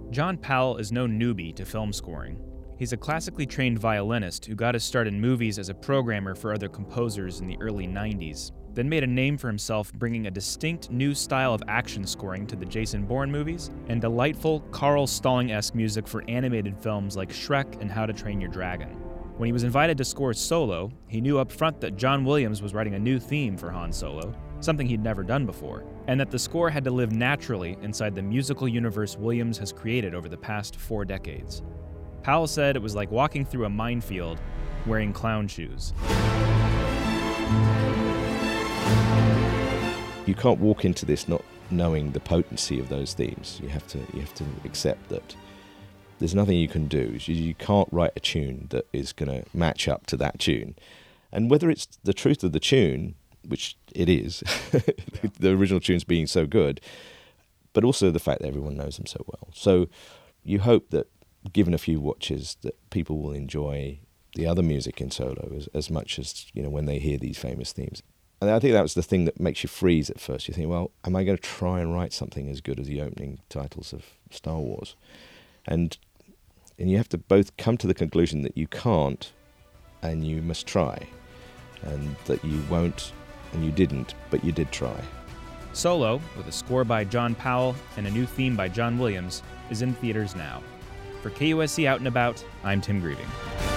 John Powell is no newbie to film scoring. He's a classically trained violinist who got his start in movies as a programmer for other composers in the early 90s, then made a name for himself bringing a distinct new style of action scoring to the Jason Bourne movies and delightful Carl Stalling-esque music for animated films like Shrek and How to Train Your Dragon. When he was invited to score Solo, he knew up front that John Williams was writing a new theme for Han Solo, something he'd never done before, and that the score had to live naturally inside the musical universe Williams has created over the past 4 decades. Powell said it was like walking through a minefield wearing clown shoes. You can't walk into this not knowing the potency of those themes. You have to accept that there's nothing you can do. You can't write a tune that is going to match up to that tune. And whether it's the truth of the tune, which it is, the original tunes being so good, but also the fact that everyone knows them so well. So you hope that given a few watches that people will enjoy the other music in Solo as much as, when they hear these famous themes. And I think that was the thing that makes you freeze at first. You think, well, am I going to try and write something as good as the opening titles of Star Wars? And you have to both come to the conclusion that you can't and you must try, and that you won't and you didn't, but you did try. Solo, with a score by John Powell and a new theme by John Williams, is in theaters now. For KUSC Out and About, I'm Tim Grieving.